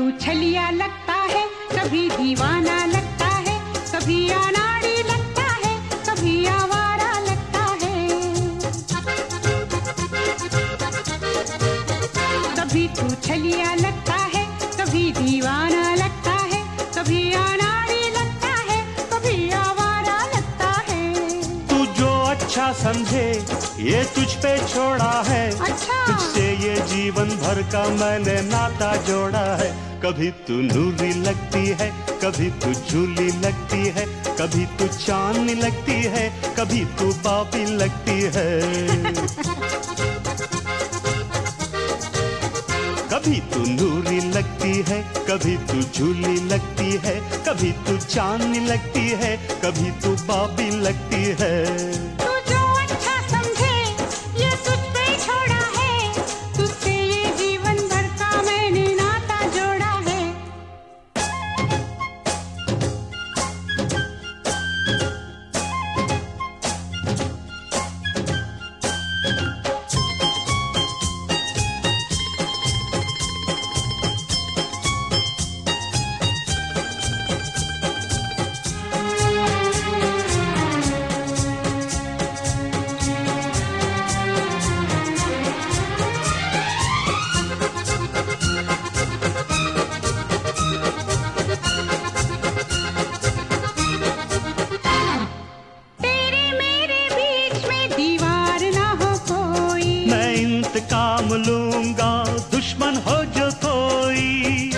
तू छलिया लगता है, कभी दीवाना लगता है, कभी अनाड़ी लगता है, कभी आवारा लगता है। कभी तू छलिया लगता है, कभी दीवाना लगता है, कभी अनाड़ी लगता है, कभी आवारा लगता है। तू जो अच्छा समझे ये तुझ पे छोड़ा है। अच्छा। तुझसे ये जीवन भर का मैंने नाता जोड़ा है। कभी तू नूरी लगती है, कभी तू झूली लगती है, कभी तू चांदनी लगती है, कभी तू बाबी लगती है। कभी तू नूरी लगती है, कभी तू झूली लगती है, कभी तू चांदनी लगती है, कभी तू बाबी लगती है। तू जो अच्छा समझे ये तुझ पे छोड़ा है, तुझसे ये जीवन भर का मैंने नाता जोड़ा है। काम लूंगा दुश्मन हो जो कोई।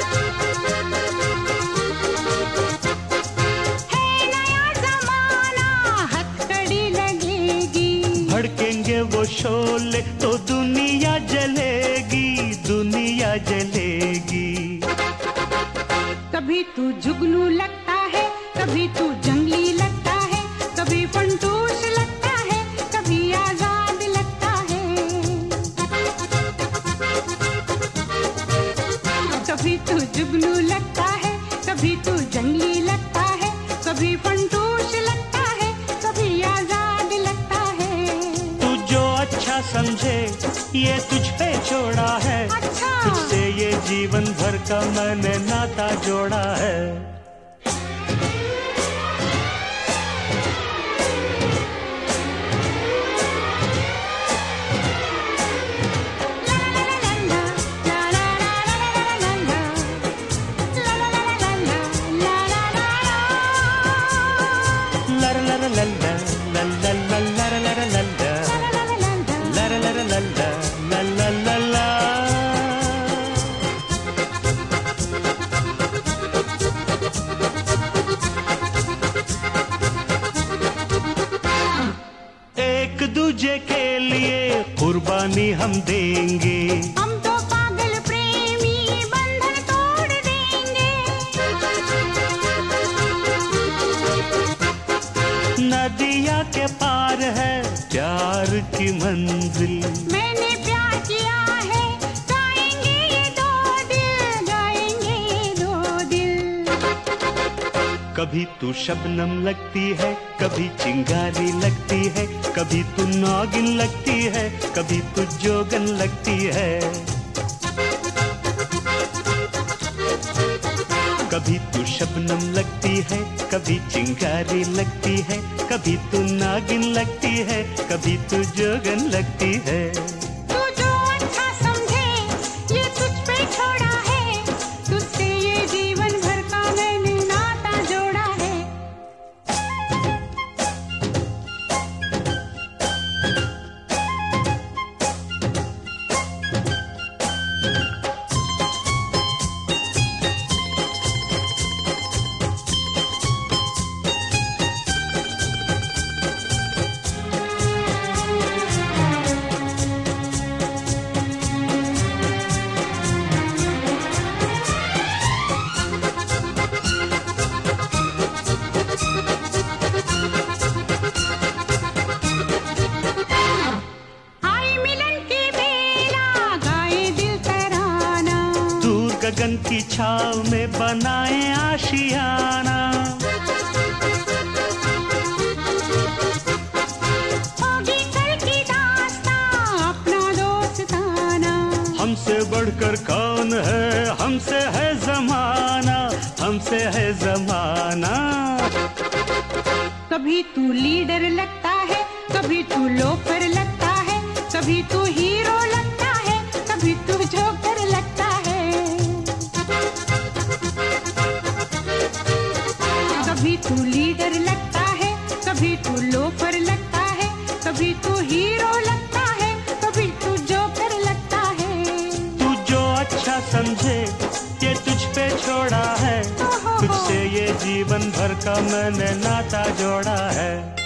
है नया जमाना हथकड़ी लगेगी, भड़केंगे वो शोले तो दुनिया जलेगी, दुनिया जलेगी। कभी तू जुगनू लगता है, कभी तू जंगली लगता है, कभी फंटूश लगता है, कभी आजाद लगता है। कभी तू जुगनू लगता है, कभी तू जंगली लगता है, कभी फंटूश लगता है, कभी आजाद लगता है। तू जो अच्छा समझे ये तुझ पे छोड़ा है। अच्छा। तुझसे ये जीवन भर का मैंने नाता जोड़ा है। एक दूजे के लिए कुर्बानी हम देंगे, हम तो पागल प्रेमी बंधन तोड़ देंगे। नदिया के पार है प्यार की मंजिल। मैंने प्यार किया है, गाएंगे ये दो दिल, गाएंगे ये दो दिल। कभी तू शबनम लगती है, कभी चिंगारी लगती है, कभी तू नागिन लगती है, कभी तू जोगन लगती है। कभी तू शबनम लगती है, कभी चिंगारी लगती है, कभी तू नागिन लगती है, कभी तू जोगन लगती है। तू जो अच्छा समझे ये तुझ पे छोड़ा है, तुझसे ये जीवन भर का मैंने नाता जोड़ा है। गगन की छाव में बनाए आशियाना। होगी कल की दास्तां अपना दोस्ताना। हमसे बढ़कर कौन है, हमसे है जमाना, हमसे है जमाना। कभी तू लीडर लगता है, कभी तू लोफर लगता है, कभी तू हीरो लगता है, कभी तू जोकर लगता है। कभी तू लीडर लगता है, कभी तू लोफर लगता है, कभी तू हीरो लगता है, कभी तू जोकर लगता है। तू जो अच्छा समझे ये तुझ पे छोड़ा है, तुझसे ये जीवन भर का मैंने नाता जोड़ा है।